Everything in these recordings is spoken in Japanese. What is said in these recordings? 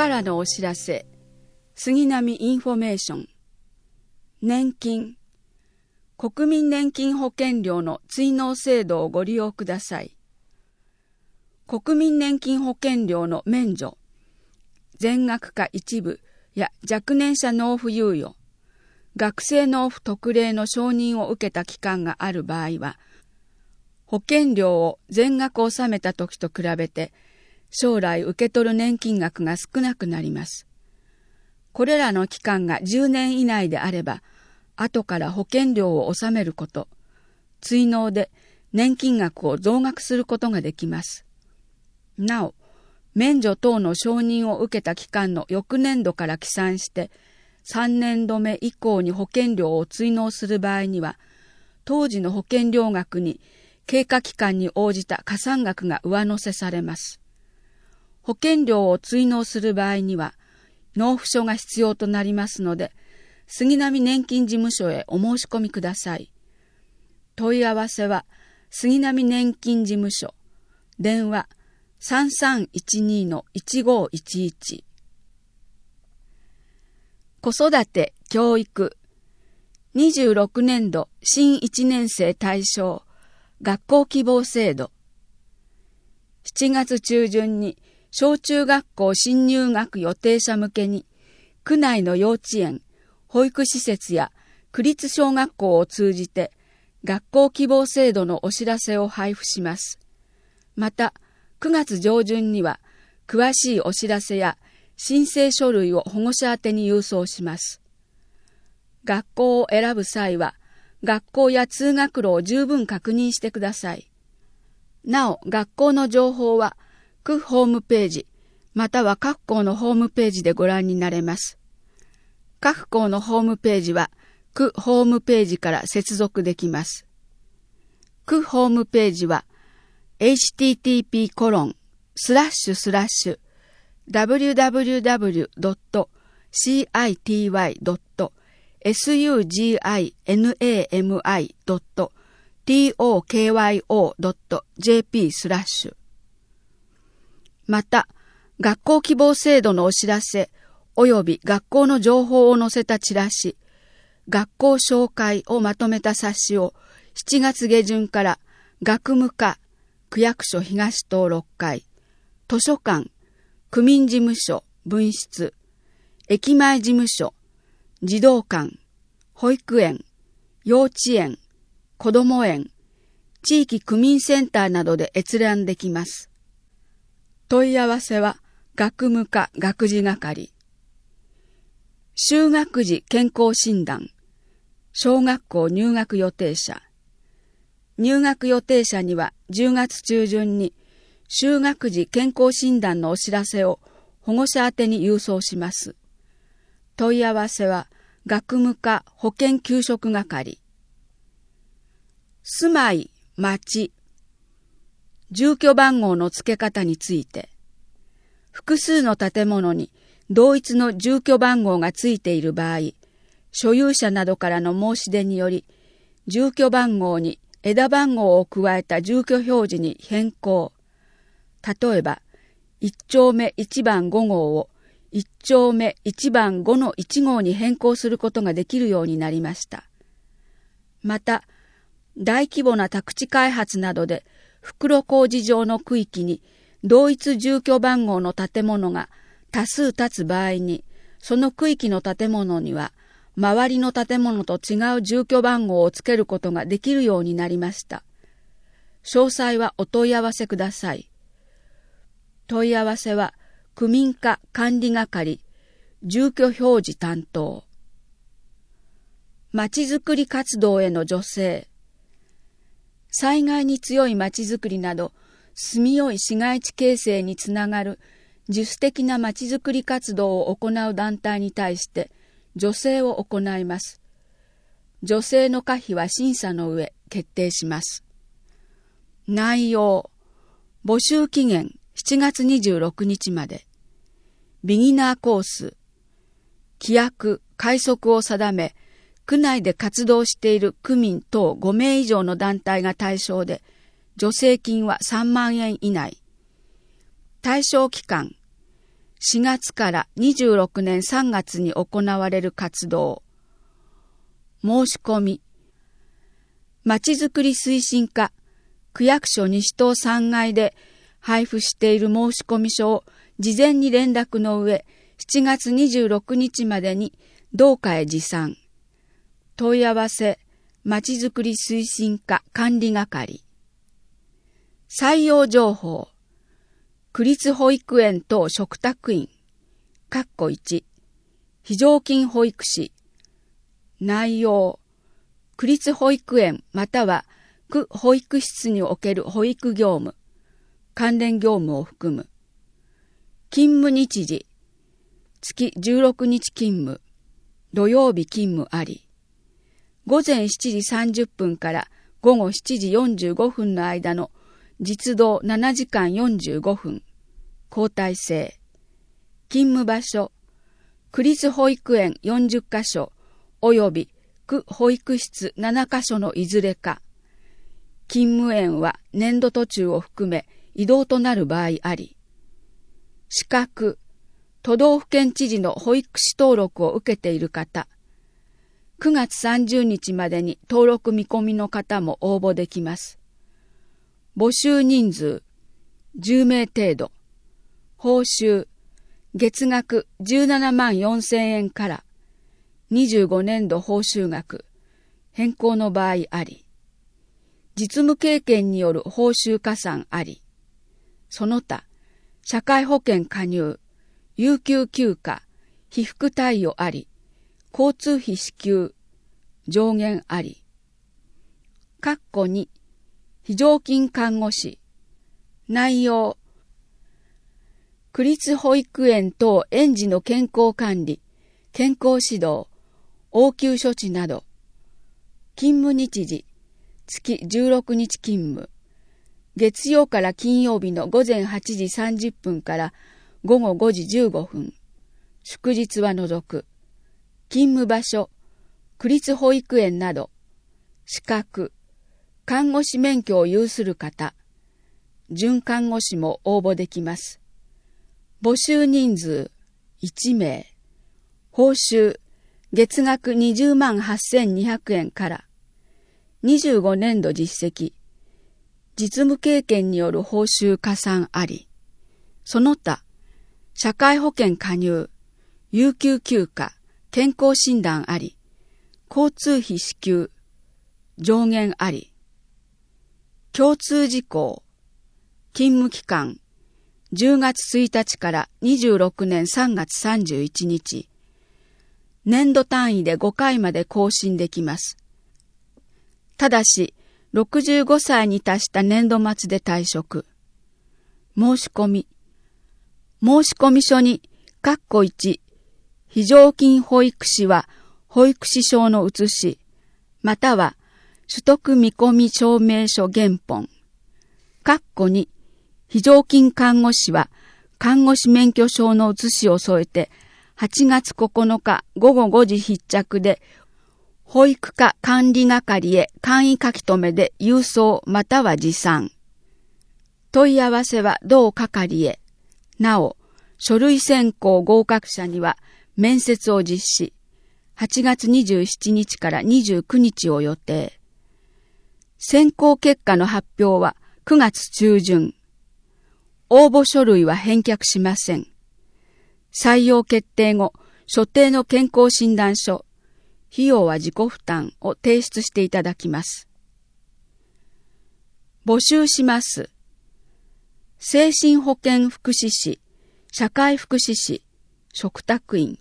からのお知らせ、杉並インフォメーション。年金、国民年金保険料の追納制度をご利用ください。国民年金保険料の免除、全額か一部や若年者納付猶予、学生納付特例の承認を受けた期間がある場合は、保険料を全額納めた時と比べて、将来受け取る年金額が少なくなります。これらの期間が10年以内であれば、後から保険料を納めること、追納で年金額を増額することができます。なお、免除等の承認を受けた期間の翌年度から起算して、3年度目以降に保険料を追納する場合には、当時の保険料額に経過期間に応じた加算額が上乗せされます。保険料を追納する場合には、納付書が必要となりますので、杉並年金事務所へお申し込みください。問い合わせは、杉並年金事務所、電話 3312-1511。子育て・教育、26年度新1年生対象、学校希望制度。7月中旬に小中学校新入学予定者向けに、区内の幼稚園、保育施設や区立小学校を通じて、学校希望制度のお知らせを配布します。また、9月上旬には、詳しいお知らせや申請書類を保護者宛てに郵送します。学校を選ぶ際は、学校や通学路を十分確認してください。なお、学校の情報は、区ホームページ、または各校のホームページでご覧になれます。各校のホームページは、区ホームページから接続できます。区ホームページは、http://www.city.sugimai.tokyo.jp/ また、学校希望制度のお知らせおよび学校の情報を載せたチラシ、学校紹介をまとめた冊子を7月下旬から学務課、区役所東棟6階、図書館、区民事務所、分室、駅前事務所、児童館、保育園、幼稚園、こども園、地域区民センターなどで閲覧できます。問い合わせは学務課学事係。就学時健康診断、小学校入学予定者。入学予定者には10月中旬に就学時健康診断のお知らせを保護者宛てに郵送します。問い合わせは学務課保健給食係。住まい、町、住居番号の付け方について、複数の建物に同一の住居番号がついている場合、所有者などからの申し出により、住居番号に枝番号を加えた住居表示に変更。例えば、1丁目1番5号を1丁目1番5の1号に変更することができるようになりました。また、大規模な宅地開発などで袋小路上の区域に同一住居番号の建物が多数建つ場合に、その区域の建物には周りの建物と違う住居番号をつけることができるようになりました。詳細はお問い合わせください。問い合わせは区民課管理係、住居表示担当。まちづくり活動への助成。災害に強いまちづくりなど、住みよい市街地形成につながる自主的なまちづくり活動を行う団体に対して助成を行います。助成の可否は審査の上決定します。内容、募集期限7月26日まで。ビギナーコース、規約、快則を定め、区内で活動している区民等5名以上の団体が対象で、助成金は3万円以内。対象期間、 4月から26年3月に行われる活動。申し込み。まちづくり推進課、区役所西棟3階で配布している申込書を事前に連絡の上、7月26日までに同課へ持参。問い合わせ、まちづくり推進課管理係。採用情報。区立保育園等嘱託員。1、非常勤保育士。内容。区立保育園または区保育室における保育業務、関連業務を含む。勤務日時。月16日勤務。土曜日勤務あり。午前7時30分から午後7時45分の間の実働7時間45分。交代制。勤務場所。区立保育園40カ所及び区保育室7カ所のいずれか。勤務園は年度途中を含め異動となる場合あり。資格。都道府県知事の保育士登録を受けている方。9月30日までに登録見込みの方も応募できます。募集人数。10名程度。報酬。月額17万4000円から25年度報酬額変更の場合あり。実務経験による報酬加算あり。その他、社会保険加入、有給休暇、被服貸与あり、交通費支給、上限あり。2、非常勤看護師。内容。区立保育園等園児の健康管理、健康指導、応急処置など。勤務日時。月16日勤務。月曜から金曜日の午前8時30分から午後5時15分。祝日は除く。勤務場所。区立保育園など。資格。看護師免許を有する方。準看護師も応募できます。募集人数。1名。報酬。月額20万8200円から。25年度実績。実務経験による報酬加算あり。その他、社会保険加入、有給休暇、健康診断あり、交通費支給、上限あり。共通事項。勤務期間。10月1日から26年3月31日。年度単位で5回まで更新できます。ただし、65歳に達した年度末で退職。申し込み。申込書に、1、非常勤保育士は保育士証の写し、または取得見込み証明書原本。2、非常勤看護師は看護師免許証の写しを添えて、8月9日午後5時必着で、保育課管理係へ簡易書き留めで郵送または持参。問い合わせは同係へ。なお、書類選考合格者には面接を実施。8月27日から29日を予定。選考結果の発表は9月中旬。応募書類は返却しません。採用決定後、所定の健康診断書、費用は自己負担を提出していただきます。募集します。精神保健福祉士、社会福祉士、嘱託員。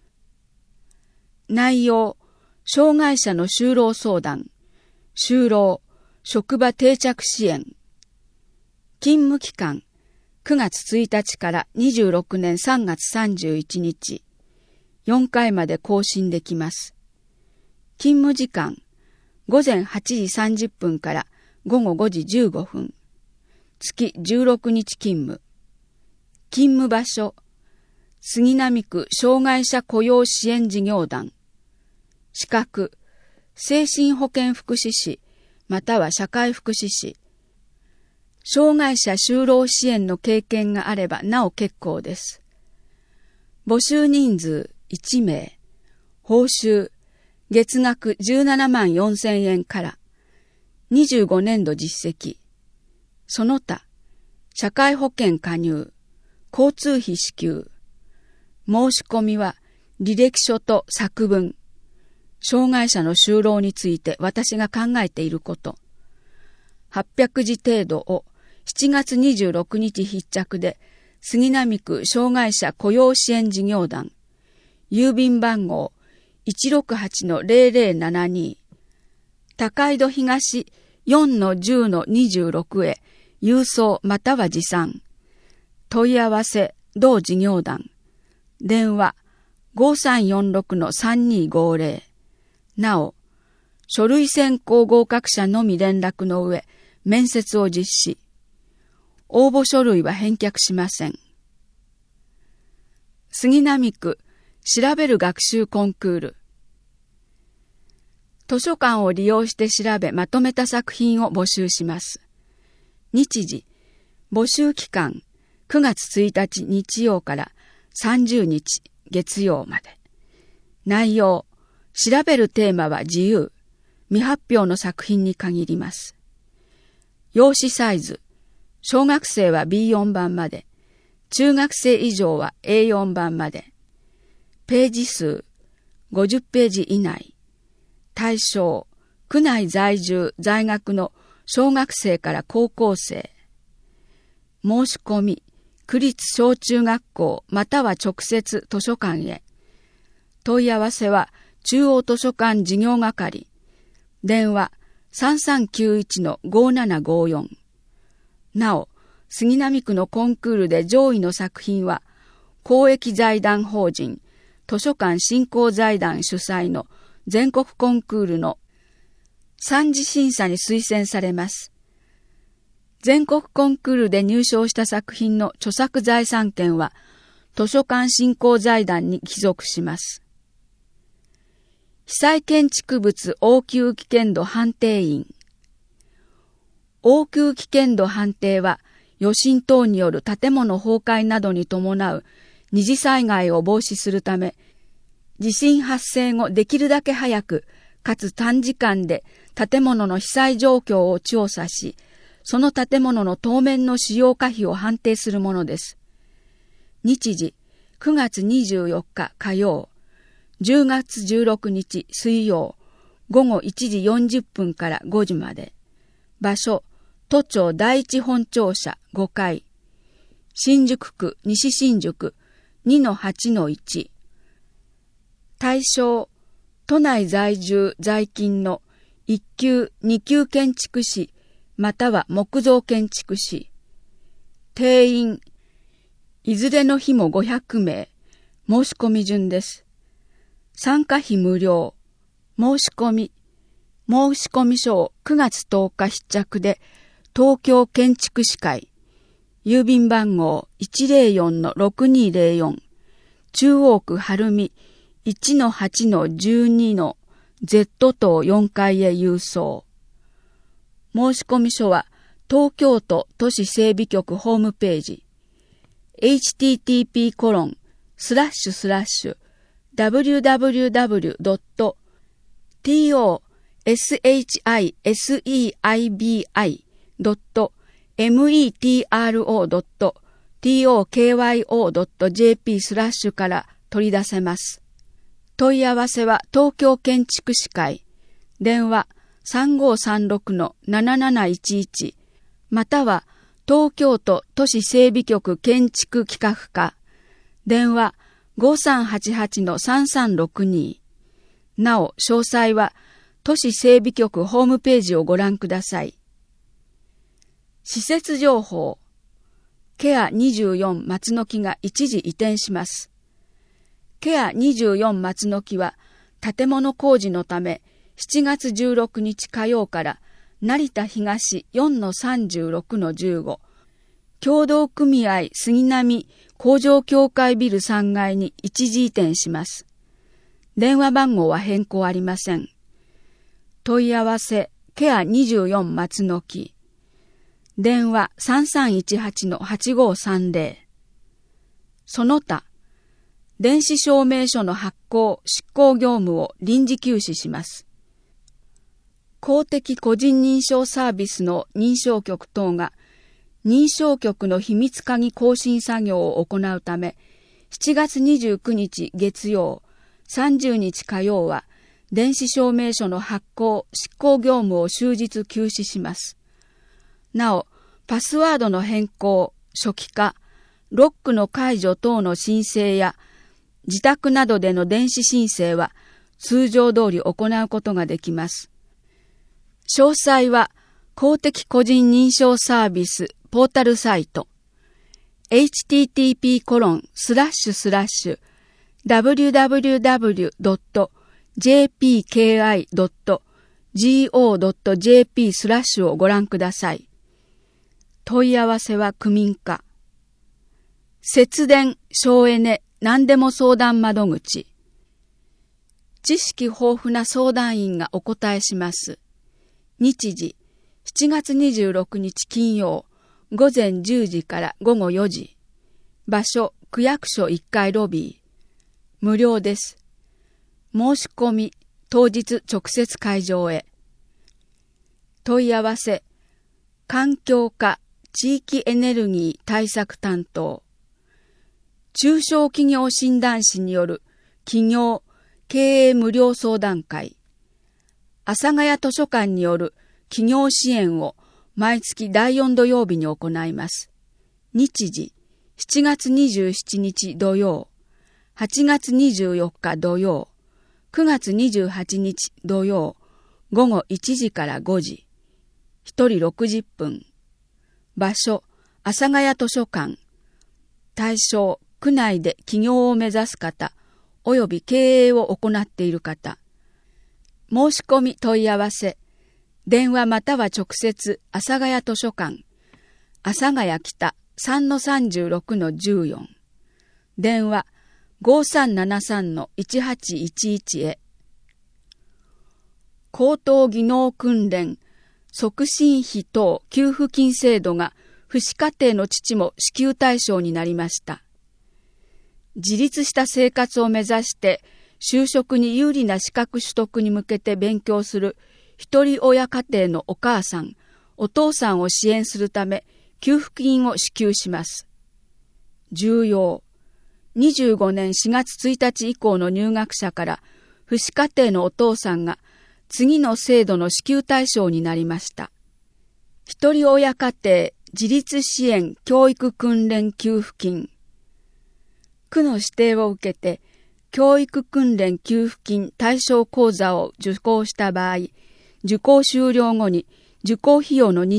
内容、障害者の就労相談、就労、職場定着支援。勤務期間、9月1日から26年3月31日。4回まで更新できます。勤務時間、午前8時30分から午後5時15分。月16日勤務。勤務場所、杉並区障害者雇用支援事業団。資格、精神保健福祉士、または社会福祉士。障害者就労支援の経験があればなお結構です。 募集人数1名、報酬月額17万4千円から、25年度実績、その他、社会保険加入、交通費支給、申し込みは履歴書と作文、障害者の就労について私が考えていること、800字程度を7月26日必着で、杉並区障害者雇用支援事業団、郵便番号 168-0072、高井戸東 4-10-26 へ郵送または持参。問い合わせ同事業団。電話 5346-3250。なお、書類選考合格者のみ連絡の上、面接を実施。応募書類は返却しません。杉並区調べる学習コンクール。図書館を利用して調べまとめた作品を募集します。日時、募集期間9月1日日曜から30日月曜まで。内容、調べるテーマは自由、未発表の作品に限ります。用紙サイズ、小学生は B4 版まで、中学生以上は A4 版まで。ページ数、50ページ以内。対象、区内在住、在学の小学生から高校生。申し込み、区立小中学校または直接図書館へ。問い合わせは中央図書館事業係。電話 3391-5754。なお、杉並区のコンクールで上位の作品は、公益財団法人図書館振興財団主催の全国コンクールの3次審査に推薦されます。全国コンクールで入賞した作品の著作財産権は図書館振興財団に帰属します。被災建築物応急危険度判定員。応急危険度判定は余震等による建物崩壊などに伴う二次災害を防止するため、地震発生後できるだけ早くかつ短時間で建物の被災状況を調査し、その建物の当面の使用可否を判定するものです。日時、9月24日火曜、10月16日水曜、午後1時40分から5時まで。場所、都庁第一本庁舎5階。新宿区西新宿 2-8-1。対象、都内在住在勤の1級、2級建築士、または木造建築士。定員、いずれの日も500名。申し込み順です。参加費無料。申し込み書を9月10日必着で、東京建築士会、郵便番号 104-6204、中央区晴海 1-8-12-Z 棟4階へ郵送。申し込み書は東京都都市整備局ホームページ https://www.tosibi.metro.tokyo.jp/ から取り出せます。問い合わせは東京建築士会、電話3536-7711または東京都都市整備局建築企画課、電話5388-3362。なお、詳細は都市整備局ホームページをご覧ください。施設情報。ケア24松の木が一時移転します。ケア24松の木は建物工事のため7月16日火曜から成田東 4-36-15 協同組合杉並工場協会ビル3階に一時移転します。電話番号は変更ありません。問い合わせケア24松の木、電話 3318-8530。その他、 電子証明書の発行・執行業務を臨時休止します。公的個人認証サービスの認証局等が認証局の秘密鍵更新作業を行うため、7月29日月曜、30日火曜は電子証明書の発行・執行業務を終日休止します。なお、パスワードの変更、初期化、ロックの解除等の申請や自宅などでの電子申請は通常通り行うことができます。詳細は公的個人認証サービスポータルサイト http://www.jpki.go.jp/ をご覧ください。問い合わせは区民課。節電、省エネ、何でも相談窓口。知識豊富な相談員がお答えします。日時、7月26日金曜、午前10時から午後4時。場所、区役所1階ロビー。無料です。申し込み、当日直接会場へ。問い合わせ、環境課地域エネルギー対策担当。中小企業診断士による企業経営無料相談会。阿佐ヶ谷図書館による企業支援を毎月第4土曜日に行います。日時、7月27日土曜、8月24日土曜、9月28日土曜、午後1時から5時。1人60分。場所、阿佐ヶ谷図書館。対象、区内で起業を目指す方、および経営を行っている方。申し込み問い合わせ。電話または直接、阿佐ヶ谷図書館。阿佐ヶ谷北 3-36-14。電話 5373-1811 へ。高等技能訓練促進費等給付金制度が父子家庭の父も支給対象になりました。自立した生活を目指して就職に有利な資格取得に向けて勉強する一人親家庭のお母さん、お父さんを支援するため給付金を支給します。重要。25年4月1日以降の入学者から父子家庭のお父さんが次の制度の支給対象になりました。一人親家庭自立支援教育訓練給付金。区の指定を受けて、教育訓練給付金対象講座を受講した場合、受講終了後に受講費用の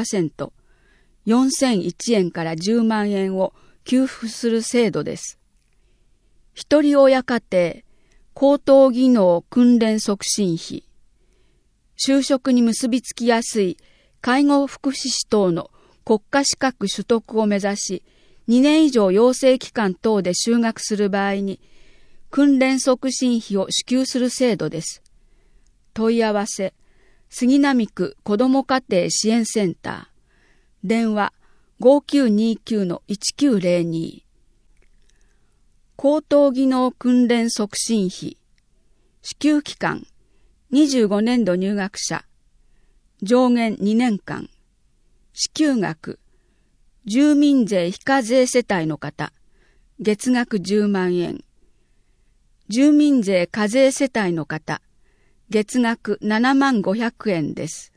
20%、4001円から10万円を給付する制度です。一人親家庭高等技能訓練促進費。就職に結びつきやすい介護福祉士等の国家資格取得を目指し、2年以上養成機関等で就学する場合に、訓練促進費を支給する制度です。問い合わせ、杉並区子ども家庭支援センター。電話、5929-1902。高等技能訓練促進費。支給期間、25年度入学者。上限2年間。支給額、住民税非課税世帯の方、月額10万円。住民税課税世帯の方、月額7万500円です。